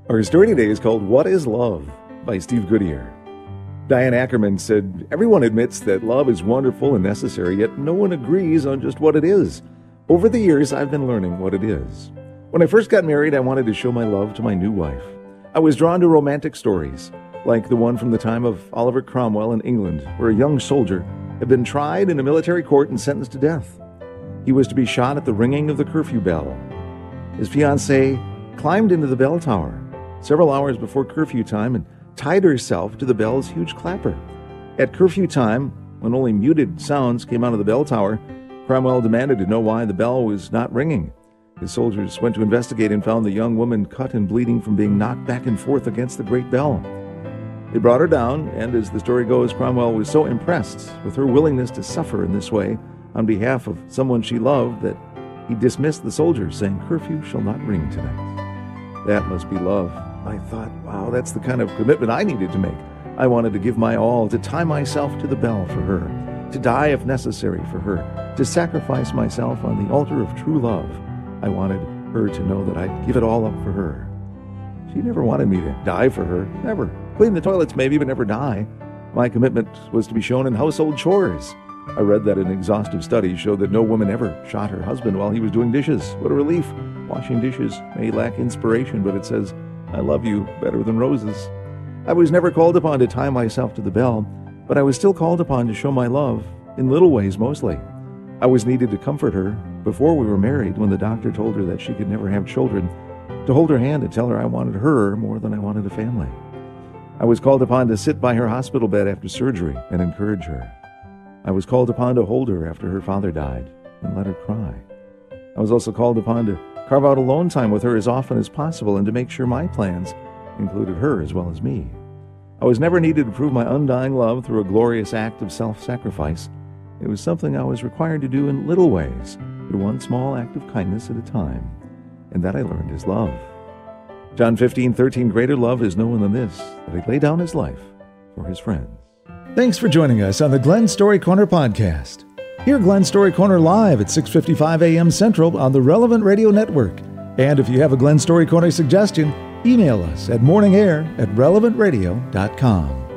Our story today is called What is Love by Steve Goodyear. Diane Ackerman said, everyone admits that love is wonderful and necessary, yet no one agrees on just what it is. Over the years, I've been learning what it is. When I first got married, I wanted to show my love to my new wife. I was drawn to romantic stories, like the one from the time of Oliver Cromwell in England, where a young soldier had been tried in a military court and sentenced to death. He was to be shot at the ringing of the curfew bell. His fiancée climbed into the bell tower several hours before curfew time and tied herself to the bell's huge clapper. At curfew time, when only muted sounds came out of the bell tower, Cromwell demanded to know why the bell was not ringing. His soldiers went to investigate and found the young woman cut and bleeding from being knocked back and forth against the great bell. They brought her down, and as the story goes, Cromwell was so impressed with her willingness to suffer in this way on behalf of someone she loved that he dismissed the soldiers, saying, "Curfew shall not ring tonight." That must be love. I thought, wow, that's the kind of commitment I needed to make. I wanted to give my all, to tie myself to the bell for her, to die if necessary for her, to sacrifice myself on the altar of true love. I wanted her to know that I'd give it all up for her. She never wanted me to die for her, never. Clean the toilets maybe, but never die. My commitment was to be shown in household chores. I read that an exhaustive study showed that no woman ever shot her husband while he was doing dishes. What a relief. Washing dishes may lack inspiration, but it says, "I love you" better than roses. I was never called upon to tie myself to the bell, but I was still called upon to show my love, in little ways mostly. I was needed to comfort her before we were married when the doctor told her that she could never have children, to hold her hand and tell her I wanted her more than I wanted a family. I was called upon to sit by her hospital bed after surgery and encourage her. I was called upon to hold her after her father died and let her cry. I was also called upon to carve out alone time with her as often as possible and to make sure my plans included her as well as me. I was never needed to prove my undying love through a glorious act of self-sacrifice. It was something I was required to do in little ways, through one small act of kindness at a time. And that I learned is love. John 15:13, greater love is no one than this, that he lay down his life for his friends. Thanks for joining us on the Glenn Story Corner podcast. Hear Glenn Story Corner live at 6:55 a.m. Central on the Relevant Radio Network. And if you have a Glenn Story Corner suggestion, email us at morningair@relevantradio.com.